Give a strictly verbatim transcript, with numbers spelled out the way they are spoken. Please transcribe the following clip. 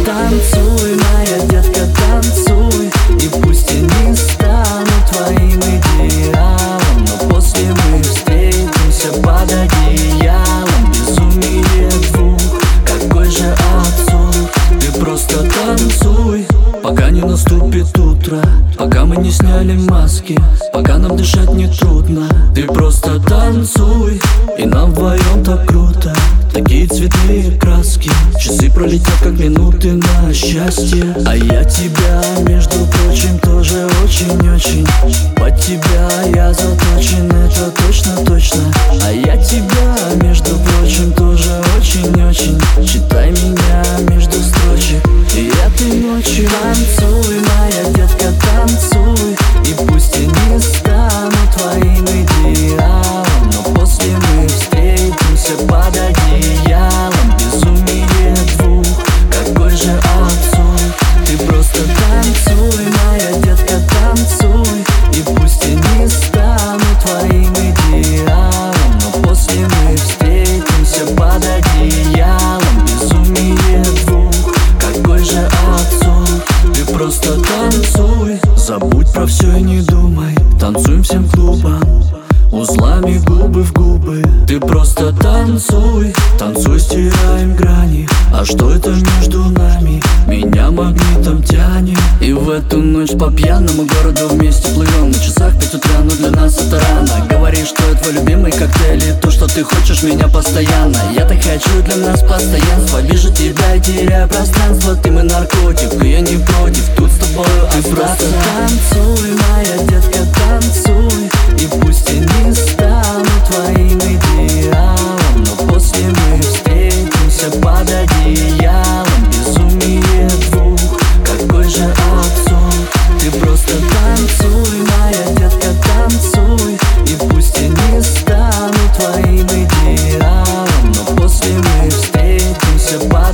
танцуй, моя детка, танцуй. И пусть я не стану твоим идеалом, но после мы встретимся под одеялом. Безумие двух, какой же абсурд. Ты просто танцуй, пока не наступит утро, пока мы не сняли маски, пока нам дышать не трудно. Ты просто танцуй, и нам вдвоем так круто. Такие цветные краски, часы пролетят как минуты на счастье. А я тебя, между прочим, тоже очень-очень. Под тебя я заточен, это точно-точно. А я тебя, между прочим, тоже очень-очень. Читай меня между строчек и этой ночью. Танцуй, моя детка, танцуй. И пусть я не стану твоим идеалом, но после мы встретимся под одеялом. Безумие двух, какой же абсурд. Ты просто танцуй, моя детка, танцуй. И пусть я не стану твоим идеалом, но после мы встретимся под одеялом. Безумие двух, какой же абсурд. Ты просто танцуй, забудь про все и не думай. Танцуем всем клубом, узлами губы в губы. Ты просто танцуй, танцуй, стираем грани. А что это между нами? Меня магнитом тянет. И в эту ночь по пьяному городу вместе плывем. На часах пять утра, но для нас это рано. Говоришь, что это твой любимый коктейль, и то, что ты хочешь меня постоянно. Я так хочу для нас постоянства. Вижу тебя и теряю пространство. Ты мой наркотик, и я не против тут с тобою остаться. Ты просто танцуй, моя детка, танцуй. И пусть я не стану твоим идеалом, но после мы встретимся под одеялом. Безумие двух, какой же абсурд. Ты просто танцуй, моя детка, танцуй. И пусть я не стану твоим идеалом, но после мы встретимся под